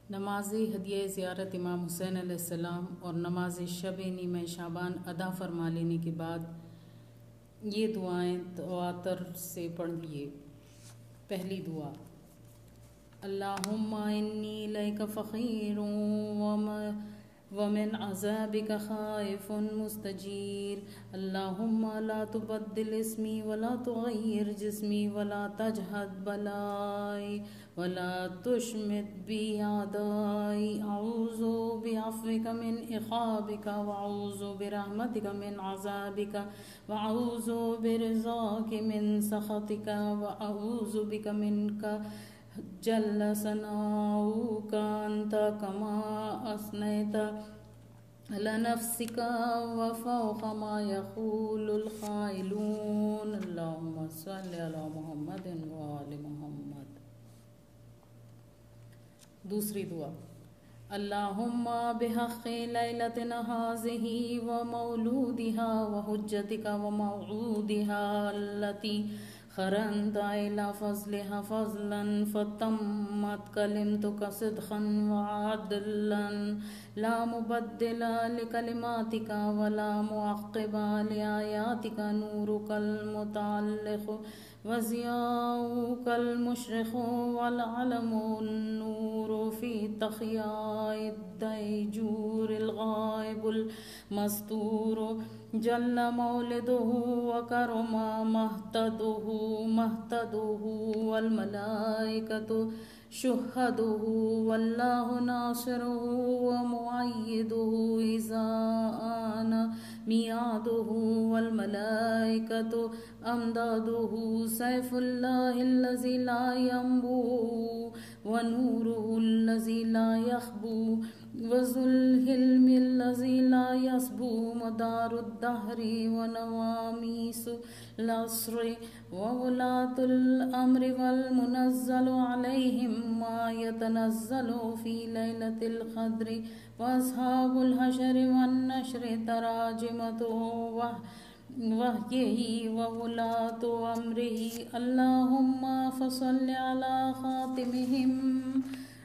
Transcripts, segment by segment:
نماز ہدیہ زیارت امام حسین علیہ السلام اور نماز شب نیمہ شعبان ادا فرما لینے کے بعد یہ دعائیں تواتر سے پڑھیے۔ پہلی دعا: اللہم انی الیک فقیر ومن عذابک خائف مستجیر۔ اللہم لا تبدل اسمی ولا تغیر جسمی ولا تجہد بلائی ولا تشمت بی اعدائی۔ اعوذ بعفوک من عقابک واعوذ برحمتک من عذابک واعوذ برضاک من سخطک واعوذ بک منک جل ثناؤک انت کما اثنیت علی نفسک وفوق ما یقول القائلون۔ اللہم صل علی محمد وآل محمد۔ دوسری دعا: اللہم بحق لیلتنا ہذہ ومولودها وحجتك وموعودها التي قرنت إلى فضلها فضلا فتمت كلمتك صدقا وعدلا لا مبدل لكلماتك ولا معقب لآياتك نورك المتعلق وضياؤك المشرق والعلم النور في تخياء الديجور الغائب المستور جل مولده وكرم مهتده والملائكة شهده والله ناصره ومؤيده إذا آن ميعاده والملائكة أمداده سيف الله الذي لا ينبو ونوره الذي لا يخبو وذو الحلم الذي لا يسبو مدار الدهر ونواميس العصر وولاة الأمر والمنزل عليهم ما يتنزل في ليلة القدر وأصحاب الحشر والنشر تراجمته وحيه وولاة أمره۔ اللهم فصل على خاتمهم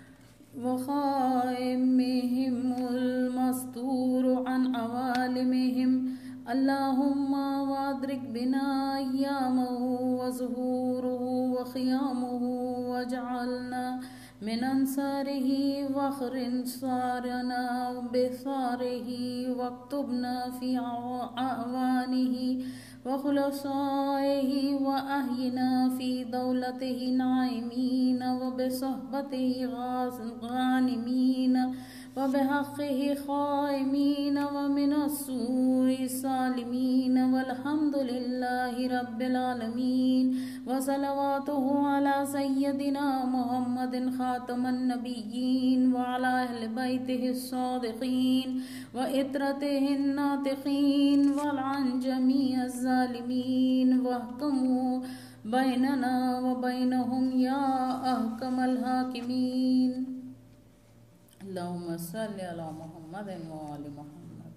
وخائمهم المستور عن عوالمهم۔ اللهم وادرك بنا أيامه وظهوره وخيامه واجعلنا من أنصاره واخر انصارنا بثاره واكتبنا في أعوانه وخلصائه وأحينا في دولته ناعمين وبصحبته غانمين وبحقه خائمين ومن السوء سالمين والحمد لله رب العالمين وصلواته على سيدنا محمد خاتم النبيين وعلى أهل بيته الصادقين وإترته الناطقين والعن جميع الظالمين واحكموا بيننا وبينهم يا أحكم الحاكمين۔ اللہم صل علی محمد وآل محمد۔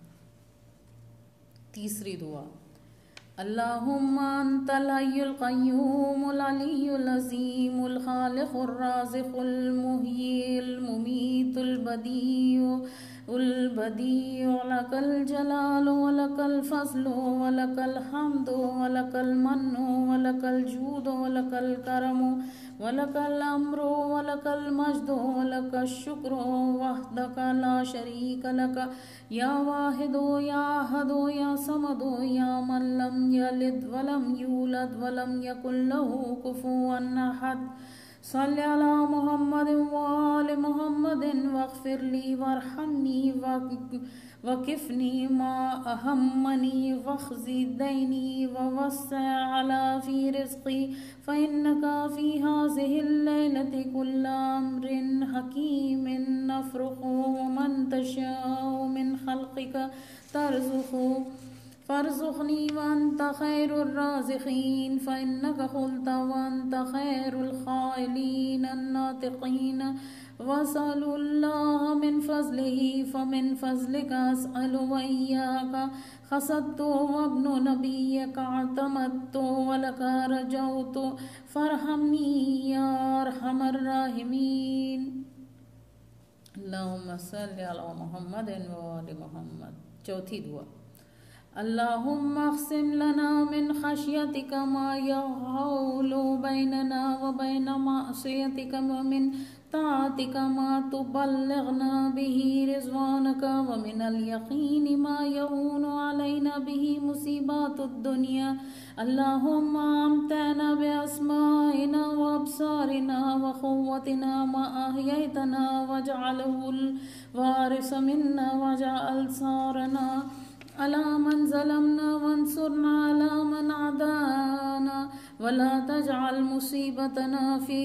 تیسری دعا: اللہم انت الحی القیوم العلی العظیم الخالق الرازق المحیی الممیت البدیع لک الجلال ولک الفضل ولک الحمد ولک المن ولک الجود ولک الکرم ولک الامر ولک المجد ولک الشکر وحدک لا شریک لک یا واحد یا احد یا صمد یا من لم یلد ولم یولد ولم یکن له کفوا احد۔ صلی علی محمد وآل محمد واغفر لی وارحمنی وکفنی ما اہمنی واخزی دینی ووسع علی فی رزقی فإنک فی هذه الليلة كل امر حکیم نفرق ومن تشاء من خلقک ترزق فارزقنی وانت خیر الرازقین فإنک قلت وانت خیر القائلین الناطقین واسأل اللہ من فضلہ فمن فضلک اسأل وإیاک خصدت وابن نبیک اعتمدت ولک رجوت فارحمنی یا ارحم الراحمین۔ اللہم صلی علی محمد و آل محمد۔ چوتھی دعا، اللہم اقسم لنا من خشیتک ما یحول بیننا و بین معصیتک ومن طاعتک ما تبلغنا به رضوانک ومن الیقین ما یهون علینا به مصیبات الدنیا اللہم امتعنا باسمائنا وابصارنا وقوتنا ما احییتنا واجعله الوارث منا واجعل ثارنا على من ظلمنا وانصرنا على من عادانا ولا تجعل مصيبتنا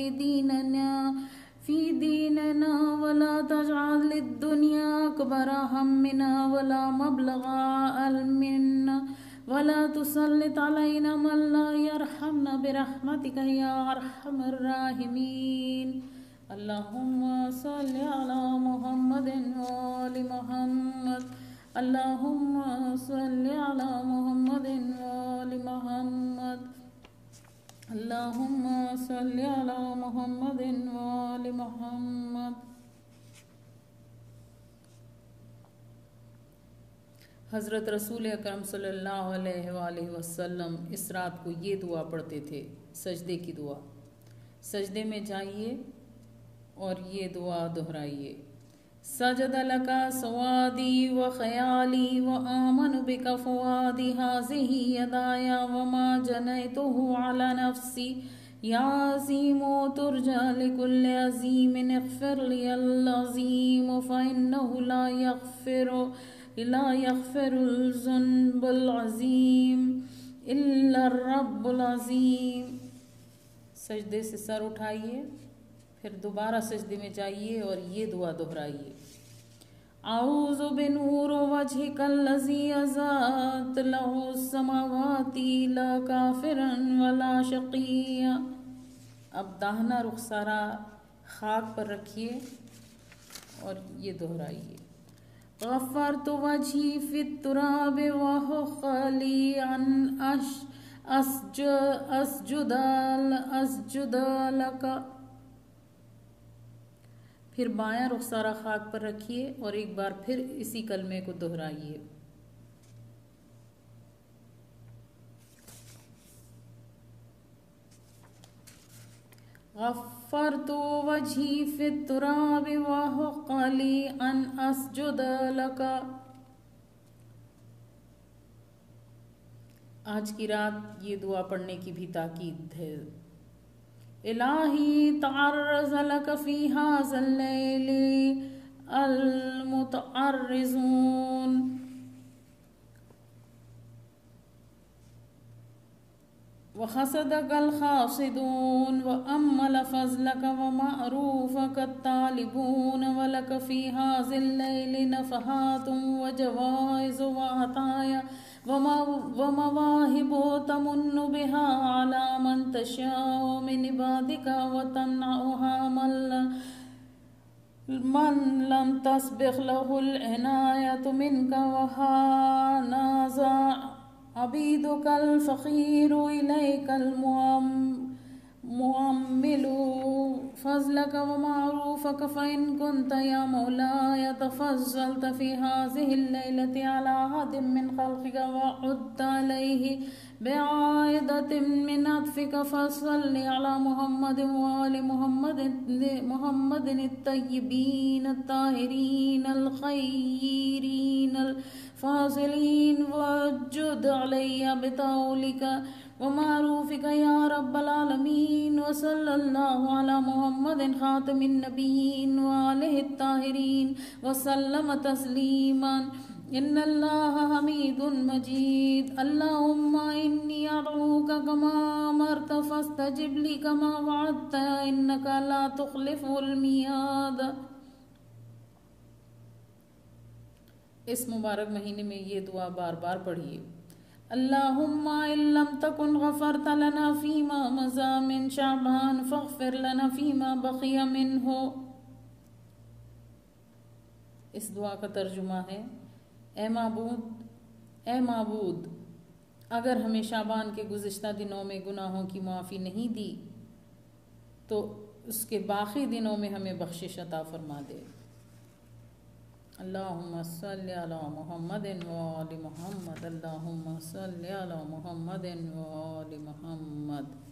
في ديننا ولا تجعل الدنيا أكبر همنا ولا مبلغ علمنا ولا تسلط علينا من لا يرحمنا برحمتك يا أرحم الراحمين۔ اللهم صل على محمد وآل محمد، اللهم صل على محمد وآل محمد، اللهم صل على محمد وآل محمد۔ حضرت رسول اکرم صلی اللہ علیہ وآلہ وسلم اس رات کو یہ دعا پڑھتے تھے، سجدے کی دعا۔ سجدے میں جائیے اور یہ دعا دہرائیے، سجد لکا سوادی و خیالی و آمن بک فوادی هذه یدایا وما جنیتہ علی نفسی یا عظیم ترجى لکل عظیم اغفر لی العظیم فإنہ لا یغفر الذنب العظیم الا الرب العظیم۔ سجدے سے سر اٹھائیے، پھر دوبارہ سجدے میں جائیے اور یہ دعا دہرائیے، اعوذ بنور وجہک الذی اضاءت لہ السماوات لا کافرا ولا شقیا۔ اب داہنا رخسارہ خاک پر رکھیے اور یہ دہرائیے، غفرت وجہی فی التراب وحق لی ان اسجد لک۔ پھر بایاں رخسارہ خاک پر رکھیے اور ایک بار پھر اسی کلمے کو دہرائیے، غفرت وجہی فی التراب وحق لی ان اسجد لک۔ آج کی رات یہ دعا پڑھنے کی بھی تاکید ہے، الہی تعرض لک فی ھذا اللیل المتعرضون وحسدک الحاسدون وامل فضلک ومعروفک الطالبون ولک فی ھذا اللیل نفحات وجوائز وعطایا ومواہب تمن بها على من تشاء من عبادك وتمنعها من لم تسبق له العنایة منك وهانذا عبیدک الفقیر الیک المؤمل فضلک ومعروفک فإن كنت یا مولاي تفضلت في هذه الليلة على أحد من خلقك وعدت عليه بعائدة من عطفك فصل على محمد وآل محمد الطيبين الطاهرين الخيرين الفاضلين واجد علي بطولك ومعروفك يا رب العالمين وصلى الله على محمد خاتم النبيين وآله الطاهرين وسلم تسليما ان اللہ حمید مجید۔ اللہم انی ادعوک کما امرت فاستجب لی کما وعدت انک لا تخلف المیعاد۔ اس مبارک مہینے میں یہ دعا بار بار پڑھیے، اللہم ان لم تکن غفرت لنا فیما مضی من شعبان فاغفر لنا فیما بقی منہ۔ اس دعا کا ترجمہ ہے، اے معبود اگر ہمیں شعبان کے گزشتہ دنوں میں گناہوں کی معافی نہیں دی تو اس کے باقی دنوں میں ہمیں بخشش عطا فرما دے۔ اللہم صلی علی محمد و آل محمد، اللہم صلی علی محمد و آل محمد.